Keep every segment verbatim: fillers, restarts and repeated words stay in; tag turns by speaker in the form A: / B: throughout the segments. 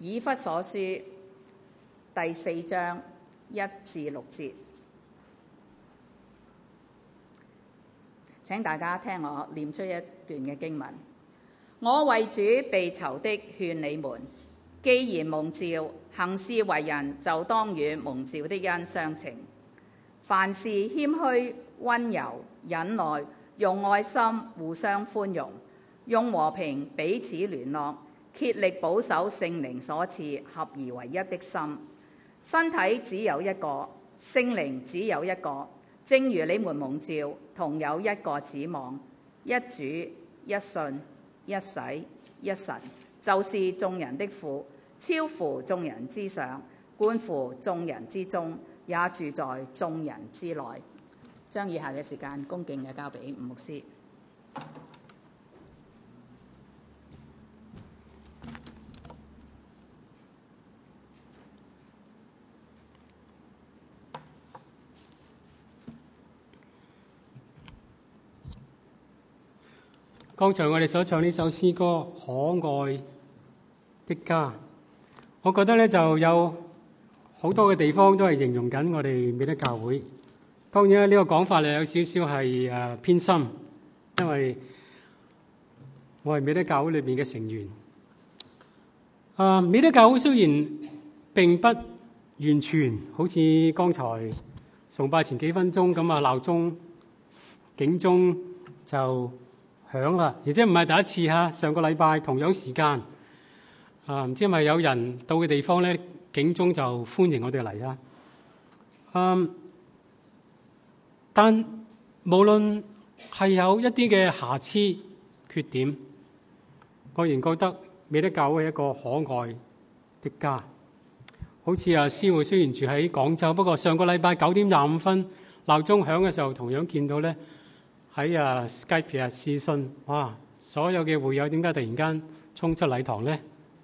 A: 以弗所書第四章一至六節，請大家聽我念出一段嘅經文。我為主被囚的勸你們，既然蒙召，行事為人就當與蒙召的恩相稱。凡事謙虛、溫柔、忍耐，用愛心互相寬容，用和平彼此聯絡，竭力保守聖靈所賜合而為一的心。身體只有一個，聖靈只有一個，正如你們蒙召，同有一個指望，一主、一信、一洗、一神，就是眾人的父，超乎眾人之上，觀乎眾人之中，也住在眾人之內。將以下嘅時間恭敬嘅交俾吳牧師。
B: 剛才我哋所唱呢首詩歌《可愛的家》，我覺得咧就有好多嘅地方都係形容緊我哋美德教會。當然咧，呢個講法咧有少少係誒偏心，因為我係美德教會裏邊嘅成員。啊，美德教會雖然並不完全好似剛才崇拜前幾分鐘咁啊，鬧鐘警鐘就響啦，而且唔係第一次嚇。上個禮拜同樣時間啊，唔知係咪有人到嘅地方咧，警鐘就歡迎我哋嚟啊。嗯。但無論係有一啲嘅瑕疵缺點，我仍覺得美德教會係一個可愛的家。好似啊，師會雖然住喺廣州，不過上個禮拜九點廿五分鬧鐘響嘅時候，同樣見到咧喺啊 Skype 啊視訊，哇！所有嘅會友點解突然間衝出禮堂咧？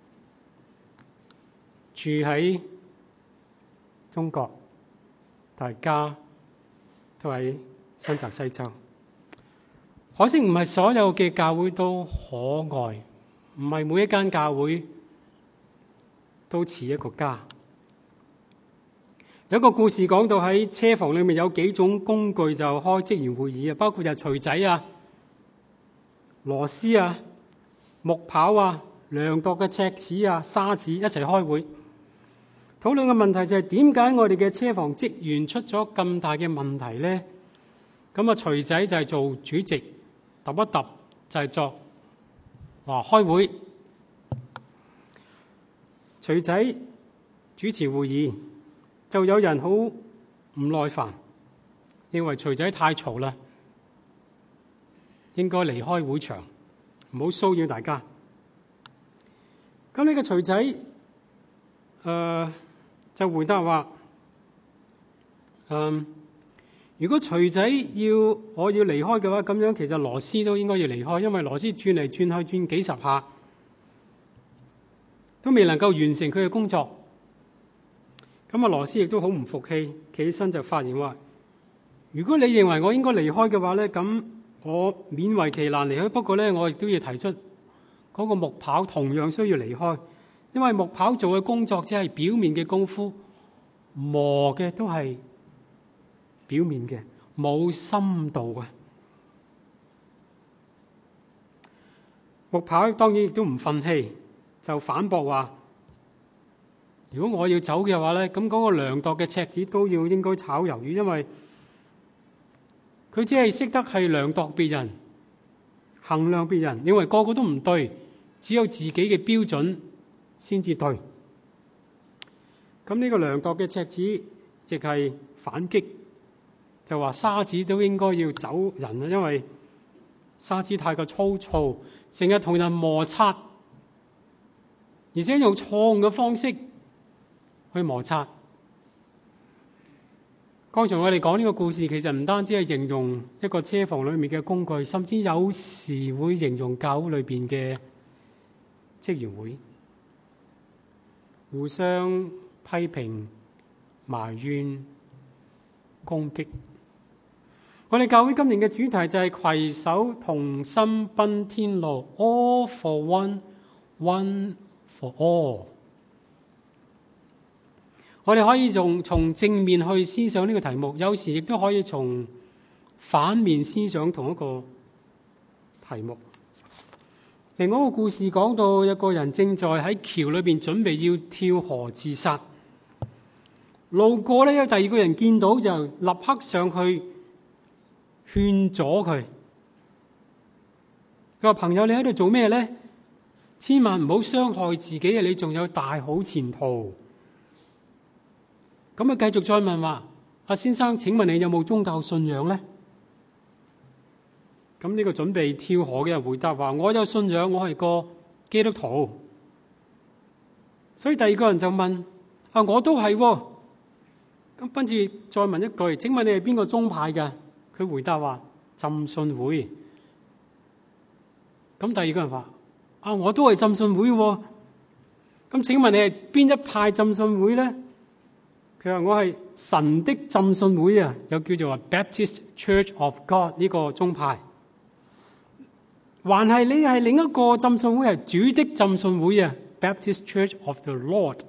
B: 住喺中國，大家都喺新澤西州，可惜唔係所有嘅教會都可愛，唔係每一間教會都似一個家。有一個故事講到喺車房裏面有幾種工具就開職員會議啊，包括就錘仔啊、螺絲啊、木刨啊、量度嘅尺子啊、沙子一齊開會。討論嘅問題就係點解我哋嘅車房職員出咗咁大嘅問題呢？咁啊，錘仔就係做主席，揼一揼就係作話開會。錘仔主持會議，就有人好唔耐煩，認為錘仔太嘈啦，應該離開會場，唔好騷擾大家。咁呢個錘仔，誒、呃。就回答話：嗯，如果錘仔要我要離開嘅話，咁樣其實螺絲都應該要離開，因為螺絲轉嚟轉去轉幾十下，都未能夠完成佢嘅工作。咁啊，螺絲亦都好唔服氣，企起身就發言話：如果你認為我應該離開嘅話咧，咁我勉為其難離開。不過咧，我亦都要提出嗰個木刨同樣需要離開。因為木刨做嘅工作只係表面嘅功夫，磨嘅都係表面嘅，冇深度嘅。木刨當然亦都唔忿氣，就反駁話：如果我要走嘅話咧，咁嗰個量度嘅尺子都要應該炒魷魚，因為佢只係識得係量度別人、衡量別人，認為個個都唔對，只有自己嘅標準先至對。咁呢個量度嘅尺子亦係反擊，就話沙子都應該要走人啊，因為沙子太過粗糙，成日同人摩擦，而且用錯誤嘅方式去摩擦。剛才我哋講呢個故事，其實唔單止係形容一個車房裏面嘅工具，甚至有時會形容教會裏邊嘅職員會。互相批評、埋怨、攻擊。我哋教會今年嘅主題就係攜手同心奔天路 ，All for one, one for all。 我哋可以從從正面去思想呢個題目，有時亦都可以從反面思想同一個題目。另外一個故事講到，有個人正在喺橋裏邊準備要跳河自殺，路過呢，有第二個人見到就立刻上去勸阻佢。佢話：朋友，你喺度做咩呢？千萬唔好傷害自己啊！你仲有大好前途。咁啊，繼續再問話：阿先生，請問你有冇宗教信仰呢？咁呢個準備跳河嘅人回答話：我有信仰，我係個基督徒。所以第二個人就問：啊，我都係喎。咁跟住再問一句：請問你係邊個宗派嘅？佢回答話：浸信會。咁第二個人話：啊，我都係浸信會喎。咁請問你係邊一派浸信會咧？佢話：我係神的浸信會啊，又叫做話 Baptist Church of God 呢個宗派。還係你係另一個浸信會，係主的浸信會啊 Baptist Church of the Lord。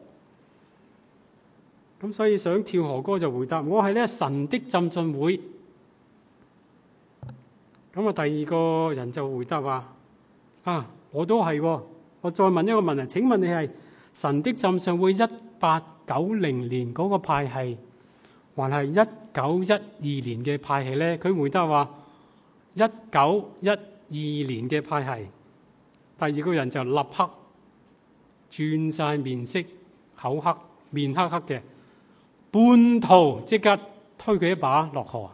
B: 咁所以想跳河哥就回答：我係咧神的浸信會。咁啊，第二個人就回答話：啊，我都係喎。我再問一個問題：請問你係神的浸信會一八九零年嗰個派系，還係一九一二年嘅派系咧？佢回答話：一九一二年嘅派系。第二個人就立刻轉晒面色，口黑面黑黑嘅，半途即刻推佢一把落河，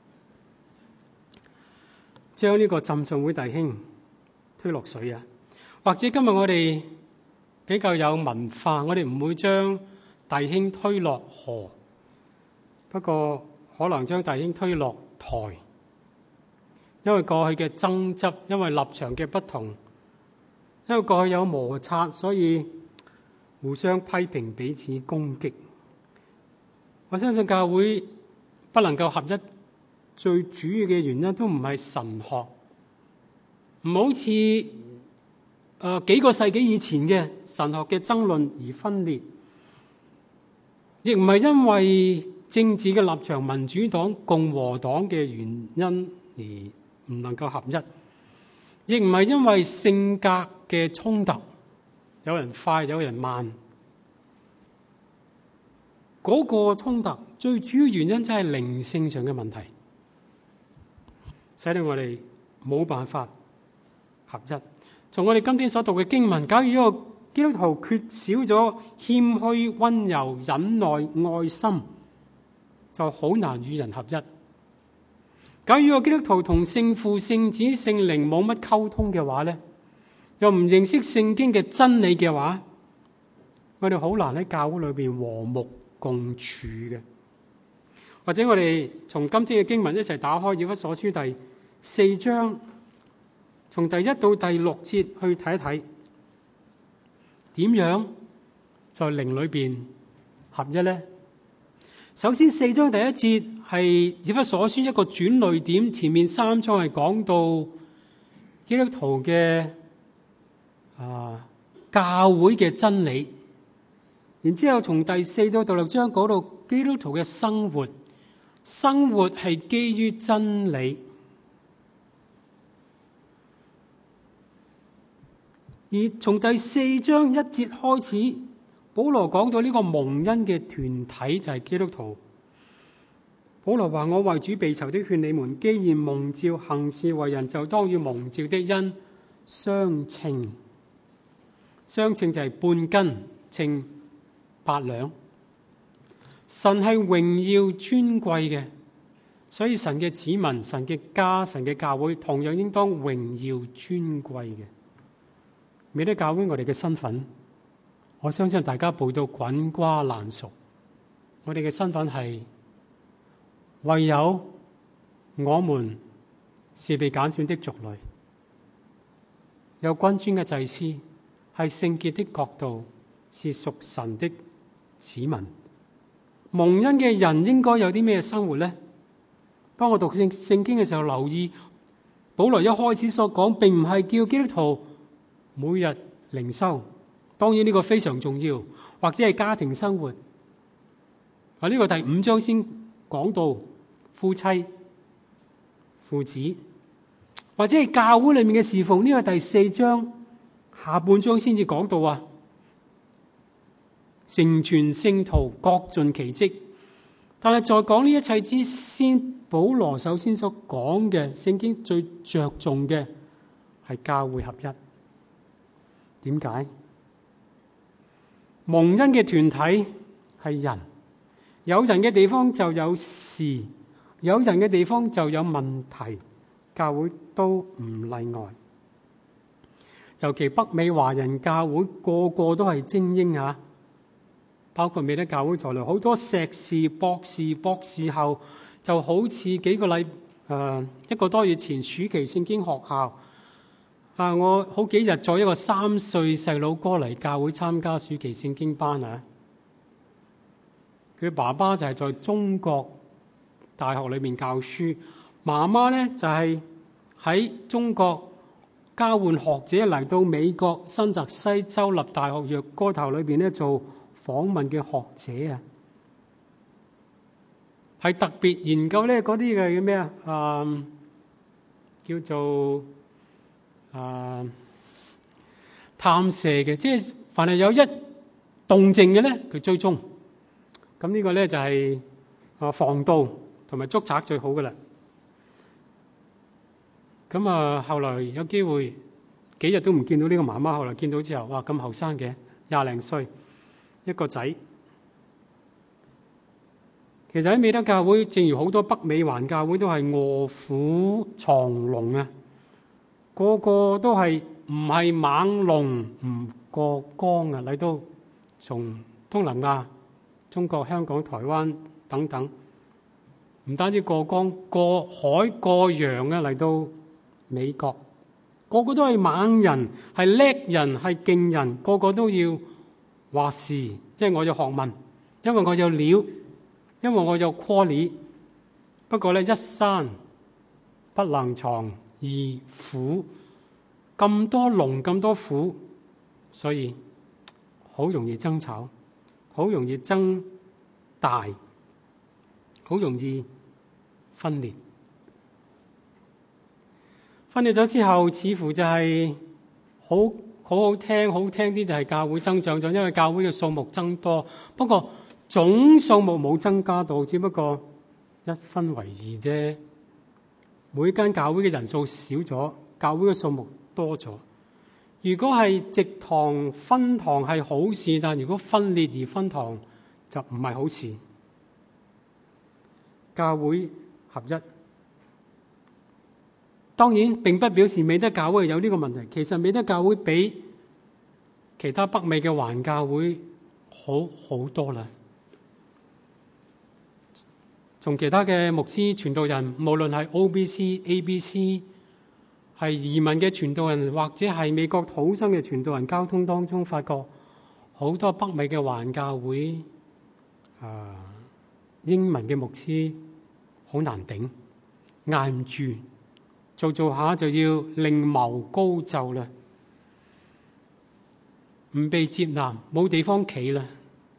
B: 將呢個浸信會弟兄推落水啊！或者今日我哋比較有文化，我哋唔會將弟兄推落河，不過可能將弟兄推落台。因為過去嘅爭執，因為立場嘅不同，因為過去有摩擦，所以互相批評，彼此攻擊。我相信教會不能夠合一，最主要嘅原因都唔係神學，唔好似誒幾個世紀以前嘅神學嘅爭論而分裂，亦唔係因為政治嘅立場，民主黨、共和黨嘅原因而唔能夠合一，亦唔係因為性格嘅衝突，有人快，有人慢。嗰個衝突最主要原因真係靈性上嘅問題，使到我哋冇辦法合一。從我哋今天所讀嘅經文，假如一個基督徒缺少咗謙虛、溫柔、忍耐、愛心，就好難與人合一。假如個基督徒同聖父、聖子、聖靈冇乜溝通嘅話咧，又唔認識聖經嘅真理嘅話，我哋好難喺教會裏邊和睦共處嘅。或者我哋從今天嘅經文一齊打開以弗所書第四章，從第一到第六節去睇一睇，點樣在靈裏邊合一呢？首先四章第一節係以弗所書一個轉捩點，前面三章係講到基督徒嘅啊教會嘅真理，然之後從第四到第六章講到基督徒嘅生活，生活係基於真理。而從第四章一節開始，保羅講到呢個蒙恩嘅團體就係基督徒。保羅話：我為主被囚的勸你們，既然蒙召行事為人，就當與蒙召的恩相稱。相稱就係半斤稱八兩。神係榮耀尊貴嘅，所以神嘅子民、神嘅家、神嘅教會同樣應當榮耀尊貴嘅。美德教會我哋嘅身份，我相信大家背到滾瓜爛熟。我哋嘅身份係唯有我們是被揀選的族類，有君尊嘅祭司，係聖潔的國度，是屬神的子民。蒙恩嘅人應該有啲咩生活呢？當我讀聖聖經嘅時候，留意保羅一開始所講，並唔係叫基督徒每日靈修，當然呢個非常重要，或者係家庭生活， 啊，呢個第五章先講到夫妻、父子，或者係教會裏面嘅侍奉，呢個第四章下半章先至講到啊，成全聖徒，各盡其職。但係在講呢一切之先，保羅首先所講嘅聖經最着重嘅係教會合一。點解？蒙恩嘅團體係人，有人嘅地方就有事，有人嘅地方就有問題，教會都唔例外。尤其北美華人教會個個都係精英啊！包括美德教會在內，好多碩士、博士、博士後，就好似幾個禮誒、呃、一個多月前暑期聖經學校啊，我好幾日載一個三歲細佬哥嚟教會參加暑期聖經班啊。佢爸爸就係在中國大學裏面教書，媽媽咧就係、是、喺中國交換學者嚟到美國新澤西州立大學約哥頭裏邊咧做訪問嘅學者啊，係特別研究咧嗰啲嘅叫咩啊？啊，叫做啊探射嘅，即係凡係有一動靜嘅咧，佢追蹤。咁呢個咧就係啊防盜同埋捉賊最好噶啦。咁啊，後來有機會幾日都唔見到呢個媽媽，後來見到之後，哇咁後生嘅，廿零歲。一個仔，其實喺美德教會，正如好多北美環教會都係臥虎藏龍啊，個個都係唔係猛龍唔過江啊，嚟到從東南亞、中國、香港、台灣等等，唔單止過江、過海、過洋啊，嚟到美國，個個都係猛人，係叻人，係勁人，個個都要話事，因為我有學問，因為我有料，因為我有 quality。不過咧，一山不能藏二虎，咁多龍咁多虎，所以好容易爭吵，好容易爭大，好容易分裂。分裂咗之後，似乎就係好。好好聽，好聽啲就係教會增長咗，因為教會嘅數目增多。不過總數目冇增加到，只不過一分為二啫。每間教會嘅人數少咗，教會嘅數目多咗。如果係直堂分堂係好事，但如果分裂而分堂就唔係好事。教會合一，當然並不表示美德教會有呢個問題。其實美德教會比其他北美嘅環教會好好多啦。從其他嘅牧師傳道人，無論係 O B C、A B C， 係移民嘅傳道人，或者係美國土生嘅傳道人，交通當中發覺好多北美嘅環教會啊，英文嘅牧師好難頂，捱唔住。做做下就要另謀高就啦，唔被接納，冇地方企啦。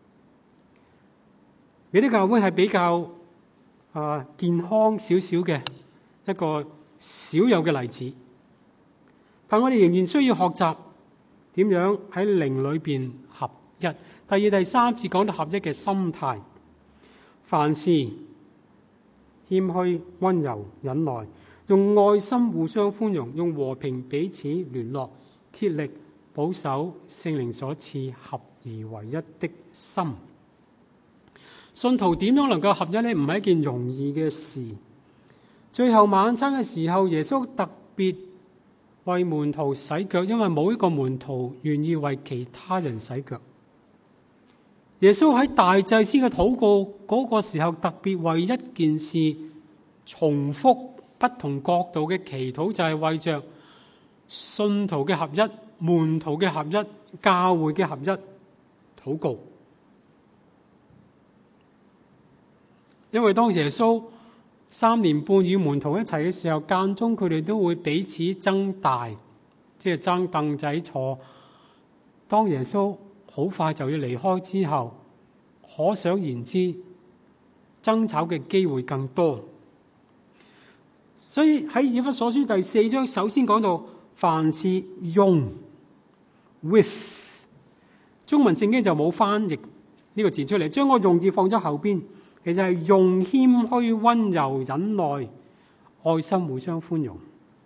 B: 美德教會係比較啊、呃、健康少少嘅一個少有嘅例子，但我哋仍然需要學習點樣喺靈裏邊合一。第二、第三節講到合一嘅心態，凡事謙虛、溫柔、忍耐。用愛心互相寬容，用和平彼此聯絡，竭力保守聖靈所賜合而為一的心。信徒點樣能夠合一呢？唔係一件容易嘅事。最後晚餐嘅時候，耶穌特別為門徒洗腳，因為冇一個門徒願意為其他人洗腳。耶穌喺大祭司嘅禱告嗰個時候，特別為一件事重複不同角度嘅祈禱，就係為着信徒嘅合一、門徒嘅合一、教會嘅合一禱告。因為當耶穌三年半與門徒一齊嘅時候，間中佢哋都會彼此爭大，即係爭凳仔坐。當耶穌好快就要離開之後，可想而知爭吵嘅機會更多。所以喺以弗所書第四章，首先講到凡事用 with， 中文聖經就冇翻譯呢個字出嚟，將個用字放咗後邊，其實係用謙虛、溫柔、忍耐、愛心互相寬容。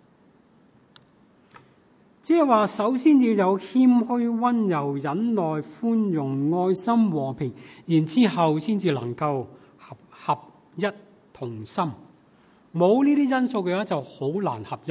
B: 即係話，首先要有謙虛、溫柔、忍耐、寬容、愛心、和平，然之後先至能夠合合一同心。冇呢啲因素嘅話，就好難合一。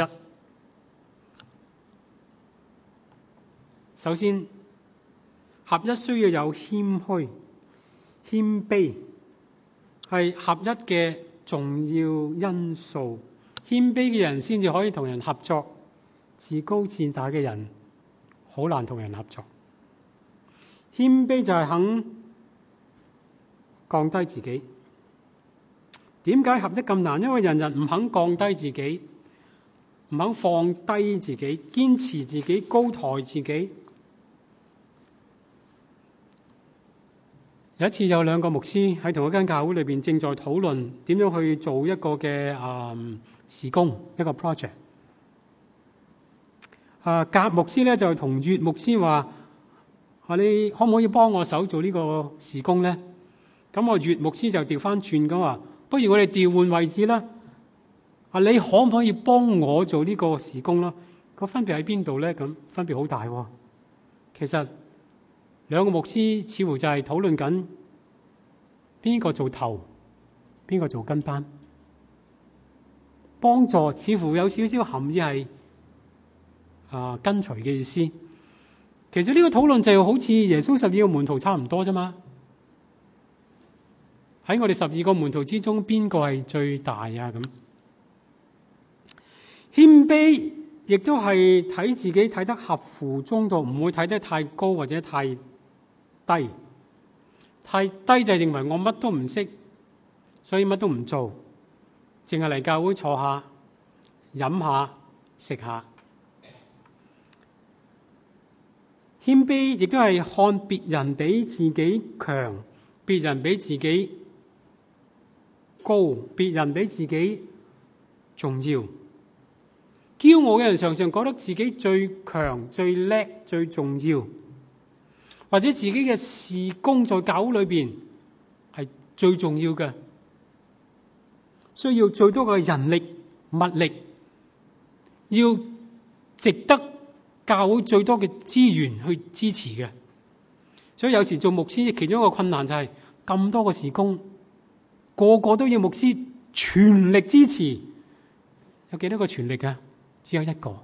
B: 首先，合一需要有謙虛、謙卑，係合一嘅重要因素。謙卑嘅人先至可以同人合作。自高自大嘅人好難同人合作。謙卑就係肯降低自己。點解合一咁難？因為人人唔肯降低自己，唔肯放低自己，堅持自己，高抬自己。有一次有兩個牧師喺同一間教會裏邊正在討論點樣去做一個嘅誒事工，一個 project。啊，甲牧師咧就同乙牧師話：話你可唔可以幫我手做呢個事工咧？咁我乙牧師就調翻轉咁話：不如我哋調換位置啦。啊，你可唔可以幫我做呢個事工啦？個分別喺邊度咧？咁分別好大喎。其實兩個牧師似乎就係討論緊邊個做頭，邊個做跟班。幫助似乎有少少含義係。啊，跟隨嘅意思，其實呢個討論就好似耶穌十二個門徒差唔多啫嘛。喺我哋十二個門徒之中，邊個係最大啊？咁謙卑亦都係睇自己睇得合乎中道，唔會睇得太高或者太低。太低就認為我乜都唔識，所以乜都唔做，淨係嚟教會坐下、飲下、食下。謙卑亦都係看別人比自己強，別人比自己高，別人比自己重要。驕傲嘅人常常覺得自己最強、最叻、最重要，或者自己嘅事工在教會裏邊係最重要嘅，需要最多嘅人力物力，要值得教會最多嘅資源去支持嘅。所以有時做牧師其中一個困難就係咁多個事工，個個都要牧師全力支持。有幾多個全力啊？只有一個。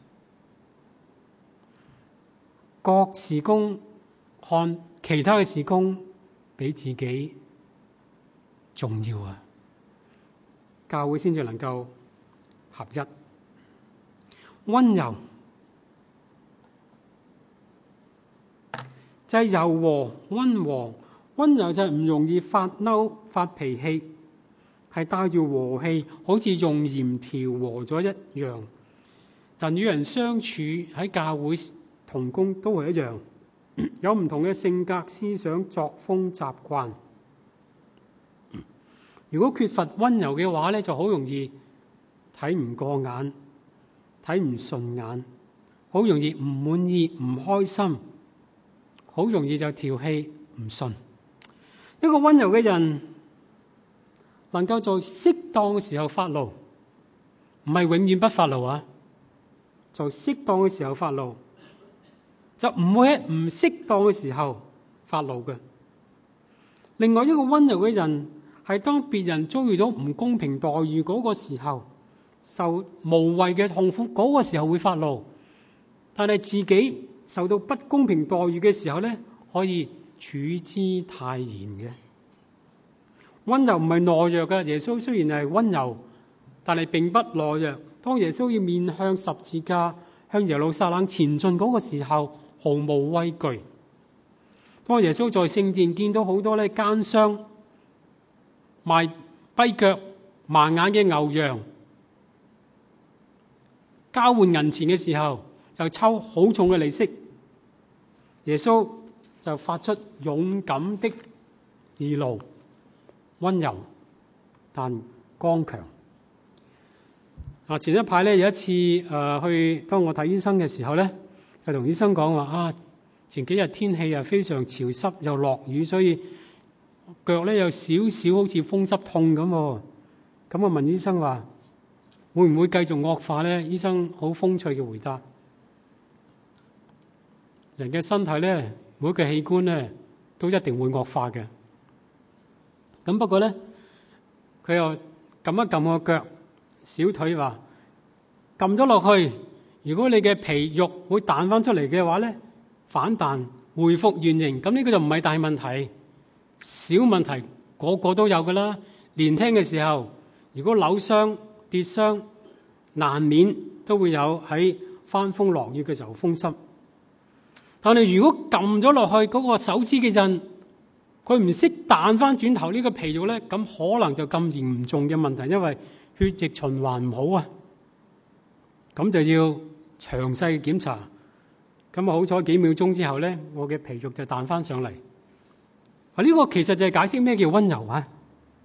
B: 各事工看其他嘅事工比自己重要啊！教會先至能夠合一。溫柔就係柔和、溫和。溫柔就係唔容易發嬲、發脾氣，係帶住和氣，好似用鹽調和咗一樣。人與人相處喺教會同工都係一樣，有唔同嘅性格、思想、作風、習慣。如果缺乏溫柔嘅話咧，就好容易睇唔過眼、睇唔順眼，好容易唔滿意、唔開心，好容易就調氣唔順。一個溫柔嘅人能夠在適當嘅時候發怒，唔係永遠不發怒啊！在適當嘅時候發怒，就唔會喺唔適當嘅時候發怒嘅。另外一個溫柔嘅人係當別人遭遇到唔公平待遇嗰個時候，受無謂嘅痛苦嗰個時候會發怒，但係自己受到不公平待遇嘅時候咧，可以處之泰然嘅。溫柔唔係懦弱嘅。耶穌雖然係溫柔，但係並不懦弱。當耶穌要面向十字架，向耶路撒冷前進嗰個時候，毫無畏懼。當耶穌在聖殿見到好多咧奸商賣跛腳盲眼嘅牛羊，交換銀錢嘅時候又抽好重嘅利息，耶穌就發出勇敢的義怒、溫柔但剛強。啊，前一排咧有一次誒、呃、去當我睇醫生嘅時候咧，就同醫生講話啊，前幾日天氣啊非常潮濕又落雨，所以腳咧有少少好似風濕痛咁。咁我問醫生話會唔會繼續惡化咧？醫生好風趣嘅回答：人嘅身體咧每一個器官咧都一定會惡化嘅。咁不過咧佢又撳一撳我腳小腿，話撳咗落去，如果你嘅皮肉會彈翻出嚟嘅話咧，反彈恢復原形，咁呢個就唔係大問題，小問題個個都有噶啦。年輕嘅時候如果扭傷跌傷，難免都會有喺翻風落雨嘅時候風濕。但係如果撳咗落去嗰個手指嘅印，佢唔識彈翻轉頭呢個皮肉咧，咁可能就咁嚴重嘅問題，因為血液循環唔好啊，咁就要詳細檢查。咁啊好彩幾秒鐘之後咧，我嘅皮肉就彈翻上嚟。啊，呢個其實就係解釋咩叫溫柔啊。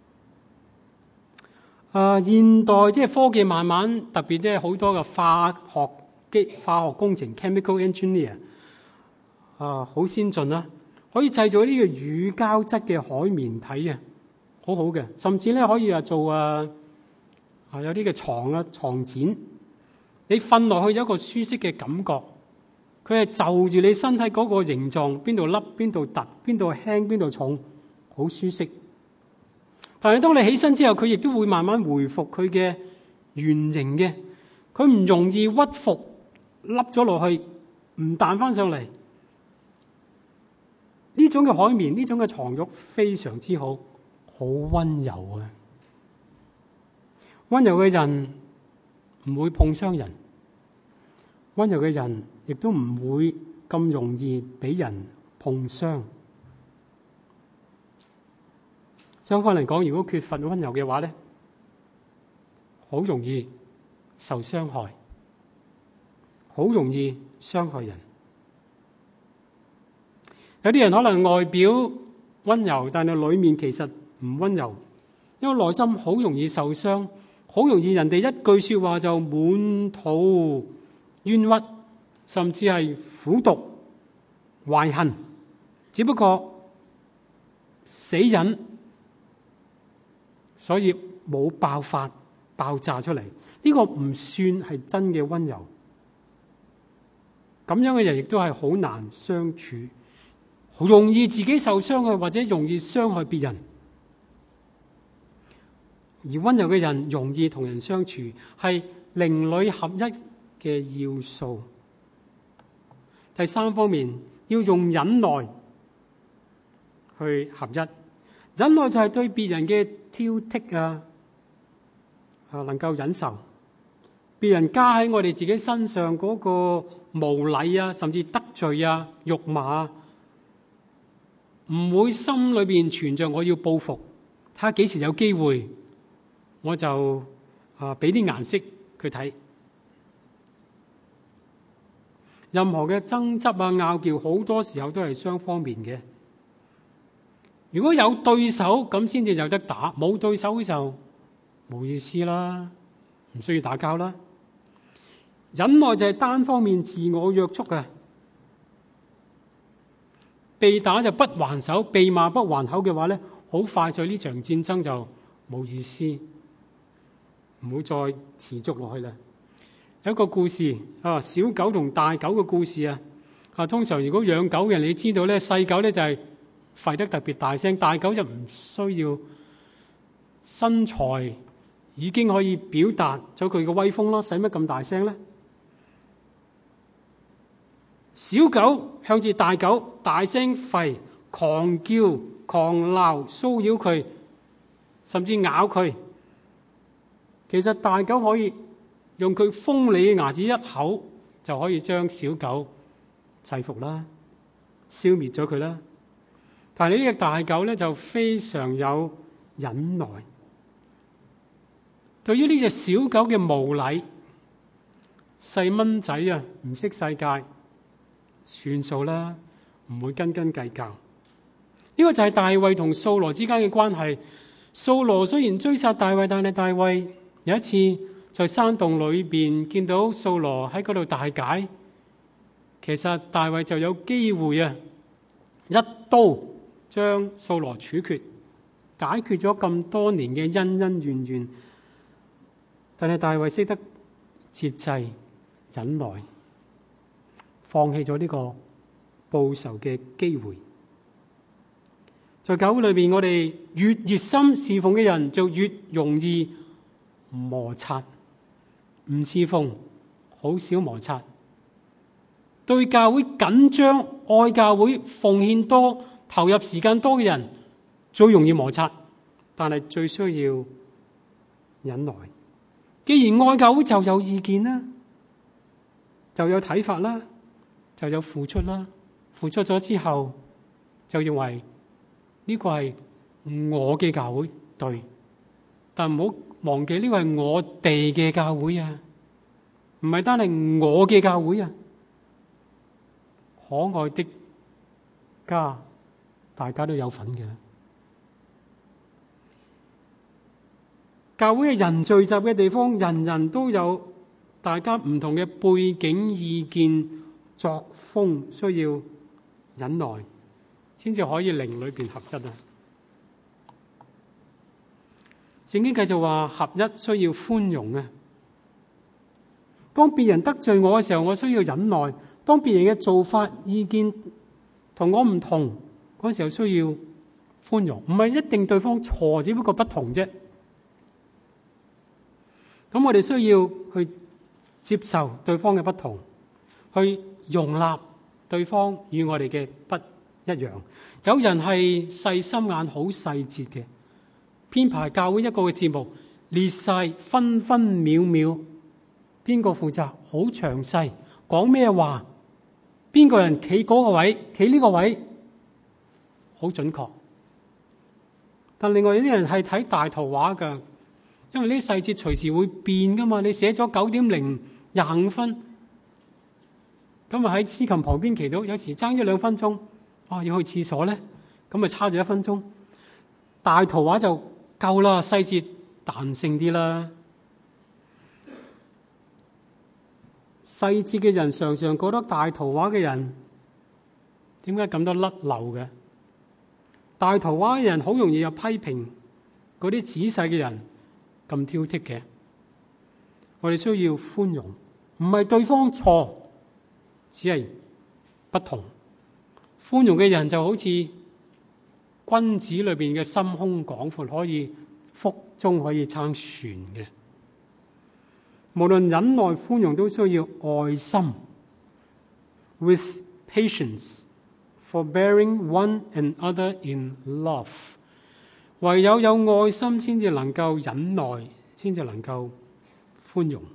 B: 啊，現代即係科技慢慢特別，即係好多嘅化學機化學工程 chemical engineer 啊，好先進啦，可以製造呢個乳膠質嘅海綿體啊，好好嘅，甚至咧可以啊做啊。啊！有啲嘅床啊，床墊，你瞓落去有一個舒適嘅感覺，佢係就住你身體嗰個形狀，邊度凹邊度凸，邊度輕邊度重，好舒適。但係當你起身之後，佢亦都會慢慢回復佢嘅原形嘅，佢唔容易屈服，凹咗落去，唔彈翻上嚟。呢種嘅海綿，呢種嘅床褥非常之好，好溫柔啊！溫柔嘅人唔會碰傷人，溫柔嘅人亦都唔會咁容易俾人碰傷。相反嚟講，如果缺乏溫柔嘅話咧，好容易受傷害，好容易傷害人。有啲人可能外表溫柔，但係裏面其實唔溫柔，因為內心好容易受傷。好容易人哋一句說話就滿肚冤屈，甚至係苦毒懷恨，只不過死忍，所以冇爆發爆炸出嚟。呢個唔算係真嘅溫柔。咁樣嘅人亦都係好難相處，好容易自己受傷害，或者容易傷害別人。而溫柔嘅人容易同人相處，係靈裡合一嘅要素。第三方面，要用忍耐去合一。忍耐就係對別人嘅挑剔啊，啊能夠忍受。別人加喺我哋自己身上嗰個無禮啊，甚至得罪啊、辱罵啊，唔會心裏邊存着我要報復，睇下幾時有機會。我就啊俾啲顏色佢睇。任何嘅爭執啊、拗撬，好多時候都係雙方面嘅。如果有對手咁先至有得打，冇對手嘅時候冇意思啦，唔需要打交啦。忍耐就係單方面自我約束啊。被打就不還手，被罵不還口嘅話咧，好快脆呢場戰爭就冇意思。唔會再持續落去啦。有一個故事啊，小狗同大狗嘅故事啊。啊，通常如果養狗嘅人，你知道咧，細狗咧就係吠得特別大聲，大狗就唔需要，身材已經可以表達咗佢嘅威風咯，使乜咁大聲咧？小狗向住大狗大聲吠、狂叫、狂鬧、騷擾佢，甚至咬佢。其實大狗可以用佢鋒利嘅牙齒一口就可以將小狗制服啦，消滅咗佢啦。但係呢隻大狗咧就非常有忍耐，對於呢隻小狗嘅無禮，細蚊仔啊唔識世界，算數啦，唔會斤斤計較。呢個就係大衛同掃羅之間嘅關係。 掃羅雖然追殺大衛，但係大衛有一次在山洞裏邊見到掃羅喺嗰度大解，其實大衛就有機會啊，一刀將掃羅處決，解決咗咁多年嘅恩恩怨怨。但係大衛識得節制、忍耐，放棄咗呢個報仇嘅機會。在教會裏邊，我哋越熱心侍奉嘅人，就越容易摩擦。唔侍奉，好少摩擦。對教會緊張、愛教會、奉獻多、投入時間多嘅人，最容易摩擦，但係最需要忍耐。既然愛教會，就有意見啦，就有睇法啦，就有付出啦。付出咗之後，就認為呢個係我嘅教會，對，但唔好忘記呢個係我哋嘅教會啊，唔係單係我嘅教會啊。可愛的家，大家都有份嘅。教會係人聚集嘅地方，人人都有大家唔同嘅背景、意見、作風，需要忍耐，先至可以靈裏邊合一啊！聖經繼續話，合一需要寬容啊！當別人得罪我嘅時候，我需要忍耐；當別人嘅做法、意見同我唔同嗰時候，需要寬容。唔係一定對方錯，只不過不同啫。咁我哋需要去接受對方嘅不同，去容納對方與我哋嘅不一樣。有人係細心眼、好細節嘅，編排教會一個嘅節目，列晒分分秒秒，邊個負責好詳細，講咩話，邊個人企嗰個位，企呢個位，好準確。但另外有啲人係睇大圖畫㗎，因為呢啲細節隨時會變噶嘛。你寫咗九點零廿五分，咁啊喺司琴旁邊祈禱，有時爭一兩分鐘，啊要去廁所咧，咁啊差咗一分鐘。大圖畫就夠啦，細節彈性啲啦。細節嘅人常常覺得大圖畫嘅人點解咁多甩漏嘅？大圖畫嘅人好容易有批評嗰啲仔細嘅人咁挑剔嘅。我哋需要寬容，唔係對方錯，只係不同。寬容嘅人就好似君子裏邊嘅心胸廣闊，可以腹中可以撐船嘅。無論忍耐寬容都需要愛心 ，with patience, forbearing one another in love。唯有有愛心，先至能夠忍耐，先至能夠寬容。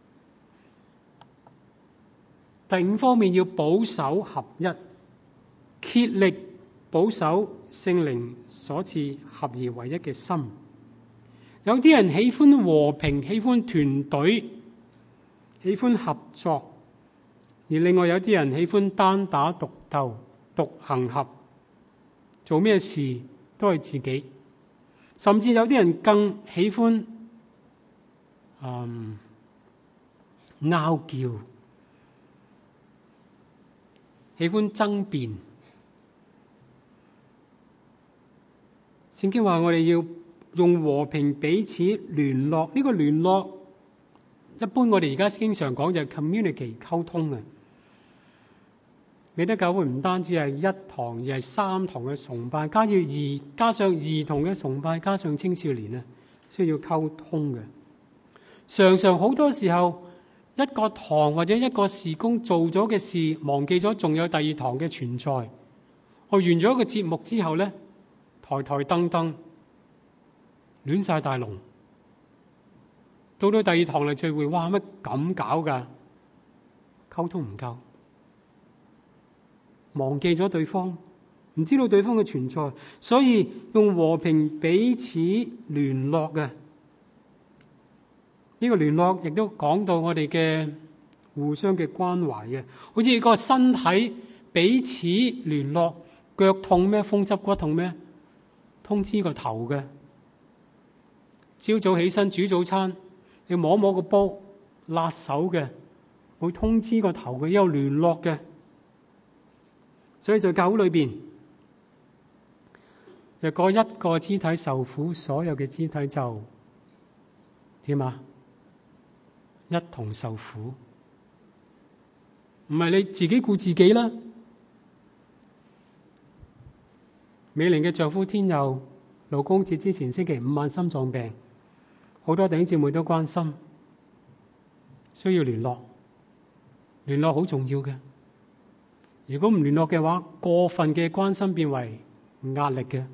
B: 第五方面要保守合一，竭力保守聖靈所賜合而為一嘅心。有啲人喜歡和平，喜歡團隊，喜歡合作；而另外有啲人喜歡單打獨鬥、獨行俠，做咩事都係自己。甚至有啲人更喜歡嗯拗撬，喜歡爭辯。聖經話我哋要用和平彼此聯絡，呢個聯絡一般我哋而家經常講就係 communicate 溝通嘅。美德教會唔單止係一堂，而係三堂嘅崇拜，加要兒加上兒童嘅崇拜，加上青少年啊，需要溝通嘅。常常好多時候，一個堂或者一個事工做咗嘅事，忘記咗仲有第二堂嘅存在。我完咗一個節目之後咧，台台燈燈亂晒大龍，到到第二堂嚟聚會，哇乜咁搞噶？溝通唔夠。忘記咗對方，唔知道對方嘅存在，所以用和平彼此聯絡嘅。呢個聯絡亦都講到我哋嘅互相嘅關懷嘅，好似個身體彼此聯絡，腳痛咩？風濕骨痛咩？通知個頭嘅， 朝早起身煮早餐，要摸摸個煲，辣手嘅，會通知個頭嘅，有聯絡嘅。所以在教會裏邊，若果一個肢體受苦，所有嘅肢體就點啊？一同受苦。唔係你自己顧自己啦。美玲嘅丈夫天佑勞工節之前星期五晚心臟病，好多弟兄姊妹都關心，需要聯絡，聯絡好重要嘅。如果唔聯絡嘅話，過分嘅關心變為壓力嘅。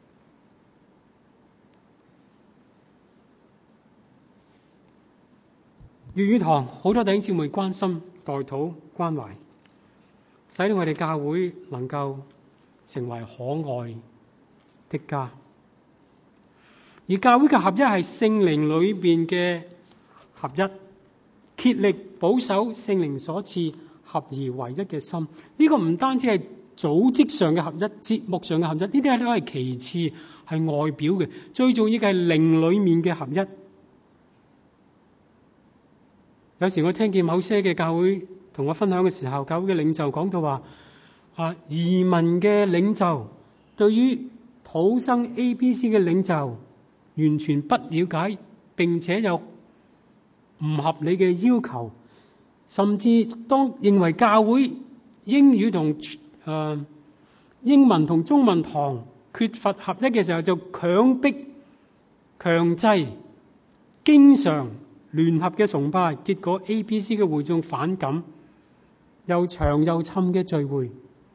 B: 粵語堂好多弟兄姊妹關心、代禱、關懷，使到我哋教會能夠成為可愛的家。而教會嘅合一係聖靈裏邊嘅合一，竭力保守聖靈所賜合而為一嘅心。呢、這個唔單止係組織上嘅合一、節目上嘅合一，呢啲都係其次，係外表嘅。最重要嘅係靈裏面嘅合一。有時我聽見某些嘅教會同我分享嘅時候，教會嘅領袖講到話：啊，移民嘅領袖對於土生 A B C 嘅領袖完全不了解，並且有唔合理嘅要求，甚至當認為教會英語同誒、呃、英文同中文堂缺乏合一嘅時候，就強迫強制經常聯合嘅崇拜，結果 A B C 嘅會眾反感，又長又深嘅聚會，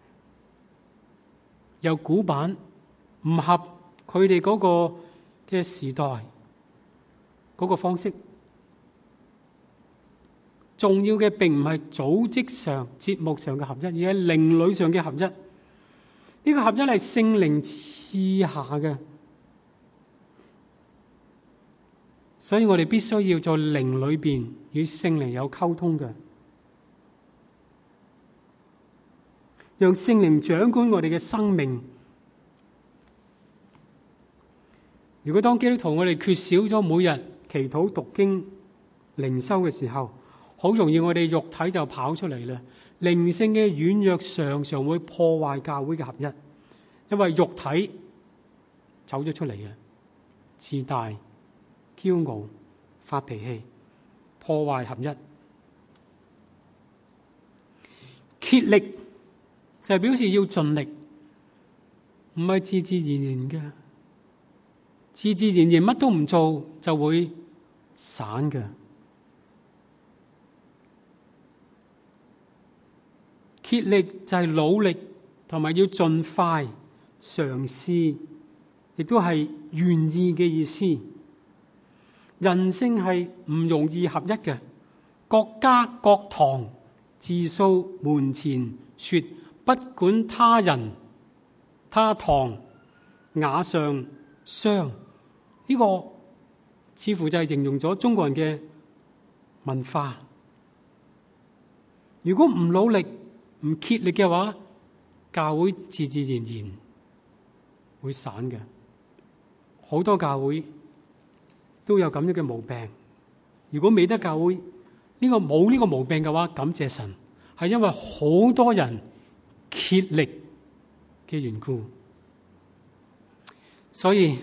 B: 又古板，唔合佢哋嗰個嘅時代嗰個方式。重要嘅並唔係組織上、節目上嘅合一，而係靈裏上嘅合一。呢、這個合一係聖靈賜下嘅。所以我哋必須要在靈裏邊與聖靈有溝通嘅，讓聖靈掌管我哋嘅生命。如果當基督徒我哋缺少咗每日祈禱、讀經、靈修嘅時候，好容易我哋肉體就跑出嚟啦。靈性嘅軟弱常常會破壞教會嘅合一，因為肉體走咗出嚟嘅自大、驕傲、發脾氣，破壞合一。竭力就係表示要盡力，唔係自自然然嘅。自自然然乜都唔做就會散嘅。竭力就係努力，同埋要盡快嘗試，亦都係願意嘅意思。人性係唔容易合一嘅，各家各堂自掃門前雪，不管他人他堂瓦上霜。呢、這個似乎就係形容咗中國人嘅文化。如果唔努力、唔竭力嘅話，教會自自然然會散嘅。好多教會都有咁樣嘅毛病。如果美德教會呢、這個冇呢個毛病嘅話，感謝神，係因為好多人竭力嘅緣故。所以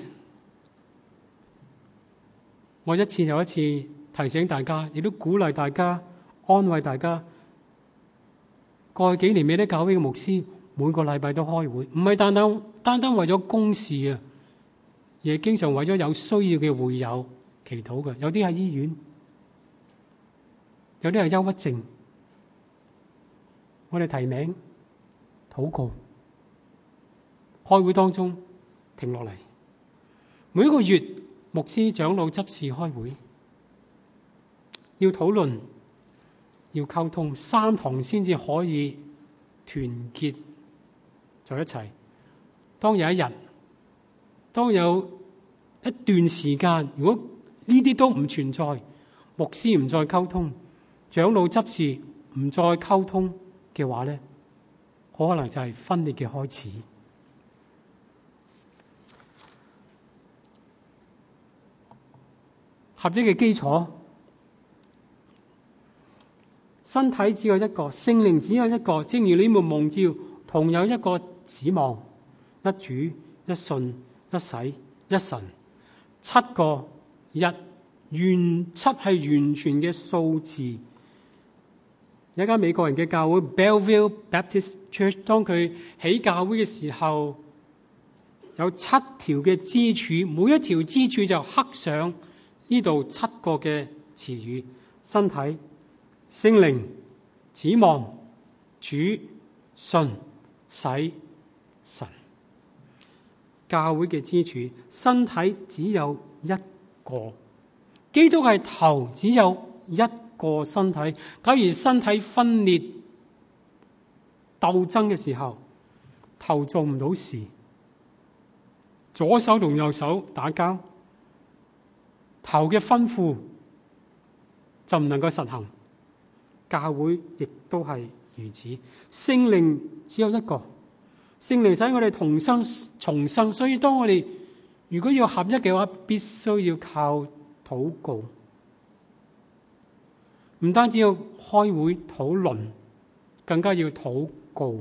B: 我一次又一次提醒大家，亦都鼓勵大家、安慰大家。過去幾年美德教會嘅牧師每個禮拜都開會，唔係單單單單為咗公事啊，而係經常為咗有需要嘅會友祈禱嘅。有啲喺醫院，有啲係憂鬱症，我哋提名禱告，開會當中停落嚟。每一個月牧師長老執事開會，要討論，要溝通，三堂先至可以團結在一齊。當有一日，當有一段時間，如果呢啲都唔存在，牧師唔再溝通，長老執事唔再溝通嘅話咧，可能就係分裂嘅開始。 合一嘅基礎。身體只有一個，聖靈只有一個，正如你們蒙召，同有一個指望，一主、一信、一洗、一神，七個一，完七係完全嘅數字。有一間美國人嘅教會 Belleville Baptist Church， 當佢起教會嘅時候，有七條嘅支柱，每一條支柱就刻上呢度七個嘅詞語：身體、聖靈、指望、主、信、洗、神。教會嘅支柱，身體只有一個，基督係頭，只有一個身體。假如身體分裂鬥爭嘅時候，頭做唔到事，左手同右手打交，頭嘅吩咐就唔能夠實行。教會亦都係如此。聖靈只有一個，聖靈使我哋同生重生，所以當我哋如果要合一嘅話，必須要靠禱告。唔單止要開會討論，更加要禱告。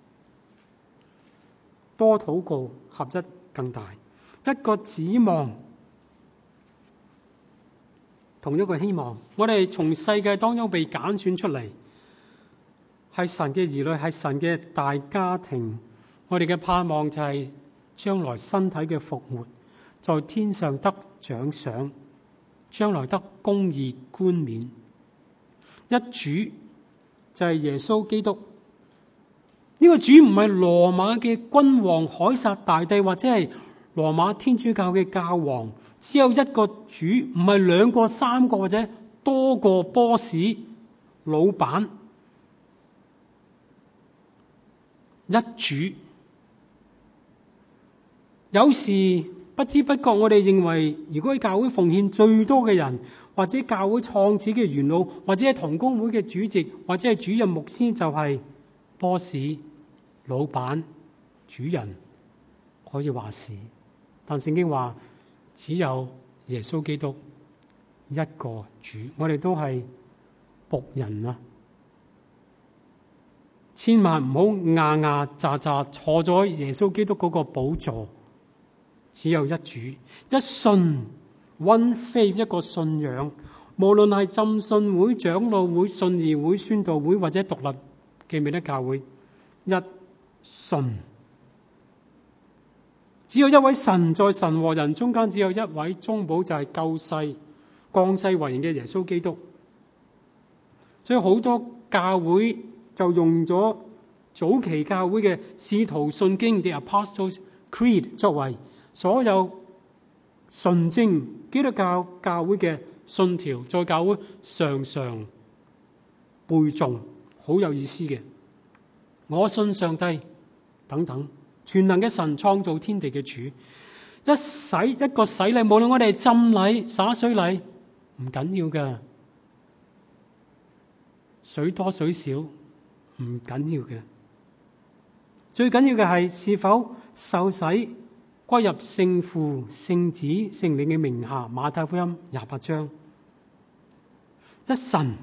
B: 多禱告，合一更大。一個指望，同一個希望。我哋從世界當中被揀選出嚟，係神嘅兒女，係神嘅大家庭。我哋嘅盼望就係將來身體嘅復活，在天上得獎賞，將來得公義冠冕。一主就係耶穌基督。呢個主唔係羅馬嘅君王凱撒大帝，或者係羅馬天主教嘅教皇，只有一個主，唔係兩個、三個或者多個 boss 老闆。一主。有時不知不覺，我哋認為如果喺教會奉獻最多嘅人，或者教會創始嘅元老，或者係同工會嘅主席，或者係主任牧師，就係 boss 老闆主人，可以話事。但聖經話只有耶穌基督一個主，我哋都係僕人啊！千萬唔好牙牙咋咋坐咗耶穌基督嗰個寶座。只有一主，一信 one faith， 一個信仰。無論係浸信會、長老會、信義會、宣道會或者獨立嘅美德教會，一信。只有一位神，在神和人中間只有一位中保，就係救世降世為人嘅耶穌基督。所以好多教會就用咗早期教會嘅使徒信經嘅 Apostles' Creed 作為所有純正基督教教會嘅信條，在教會常常背誦，好有意思嘅。我信上帝等等，全能嘅神創造天地嘅主，一洗一個洗禮，無論我哋浸禮、灑水禮，唔緊要嘅，水多水少唔緊要嘅，最緊要嘅係是否受洗歸入聖父、聖子、聖靈嘅名下。馬太福音廿八章，一神，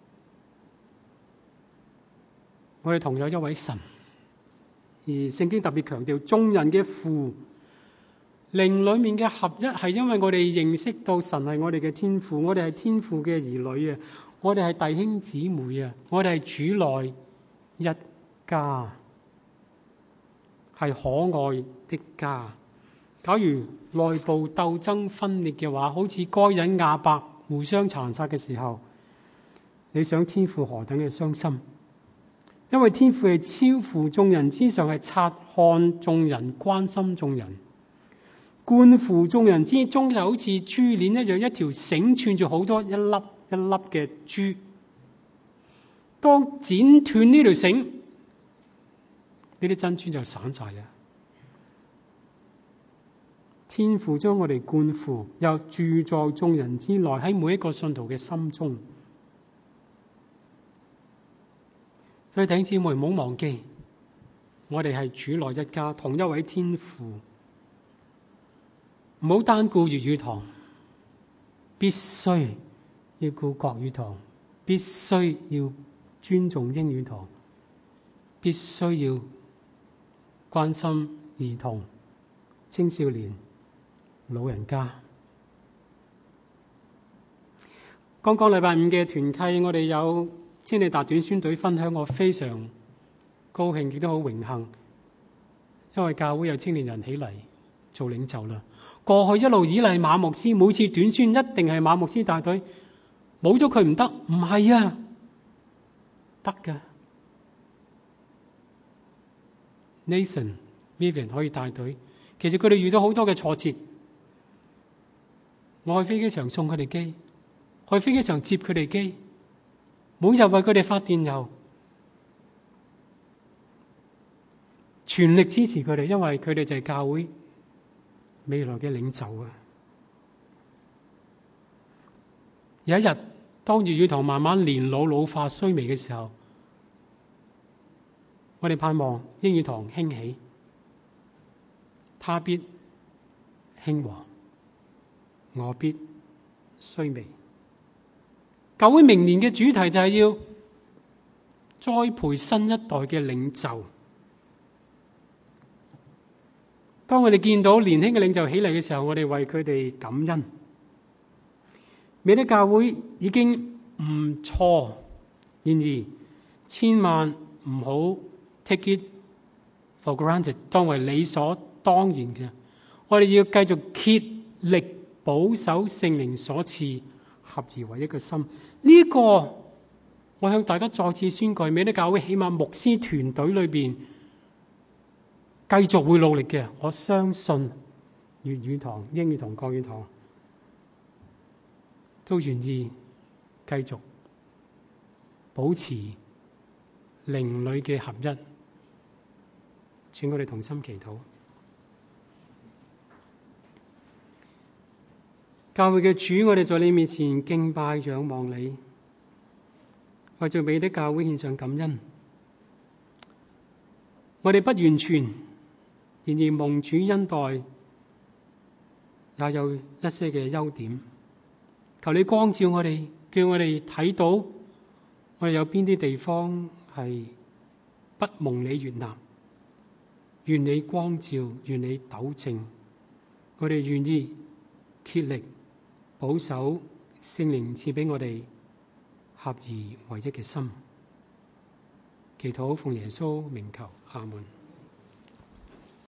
B: 我哋同有一位神，而聖經特別強調眾人嘅父，靈裏面嘅合一，係因為我哋認識到神係我哋嘅天父，我哋係天父嘅兒女啊，我哋係弟兄姊妹啊，我哋係主內一家，係可愛的家。假如內部鬥爭分裂嘅話，好似該隱亞伯互相殘殺嘅時候，你想天父何等嘅傷心？因為天父係超乎眾人之上，係察看眾人，關心眾人，貫乎眾人之中，就好似珠鏈一樣，一條繩串住好多一粒一粒嘅珠。當剪斷呢條繩，呢啲珍珠就散晒啦。天父將我哋貫乎，又住在眾人之內，喺每一個信徒嘅心中。所以弟兄姊妹唔好忘記，我哋係主內一家，同一位天父。唔好單顧粵語堂， 必須要顧國語堂，必須要尊重英語堂，必須要關心兒童、青少年、老人家。剛剛禮拜五嘅團契，我哋有千里達短宣隊分享，我非常高興，亦都好榮幸，因為教會有青年人起嚟做領袖啦。過去一路以嚟，馬牧師每次短宣一定係馬牧師帶隊，冇咗佢唔得，唔係啊，得㗎。Nathan、Vivian 可以帶隊，其實佢哋遇到好多嘅挫折，我去飛機場送佢哋機，去飛機場接佢哋機，每日為佢哋發電郵，全力支持佢哋，因為佢哋就係教會未來嘅領袖啊！有一日，當粵語堂慢慢年老老化衰微嘅時候，我哋盼望英語堂興起，他必興旺，我必衰微。教會明年嘅主題就係要栽培新一代嘅領袖。當我哋見到年輕嘅領袖起嚟嘅時候，我哋為佢哋感恩。美德教會已經唔錯，然而千萬唔好 take it for granted， 當為理所當然嘅。我哋要繼續竭力保守聖靈所賜合而為一嘅心。呢、這個我向大家再次宣告，美德教會起碼牧師團隊裏邊繼續會努力嘅。我相信粵語堂、英語堂、國語堂都願意繼續保持靈裡嘅合一。請我哋同心祈禱。教會嘅主，我哋在你面前敬拜仰望你，為著美德教會獻上感恩。我哋不完全，然而蒙主恩待，也有一些嘅優點。求你光照我哋，叫我哋睇到我哋有邊啲地方係不蒙你悅納。願你光照，願你糾正。我哋願意竭力保守聖靈賜俾我哋合而為一嘅心。祈禱奉耶穌名求，阿門。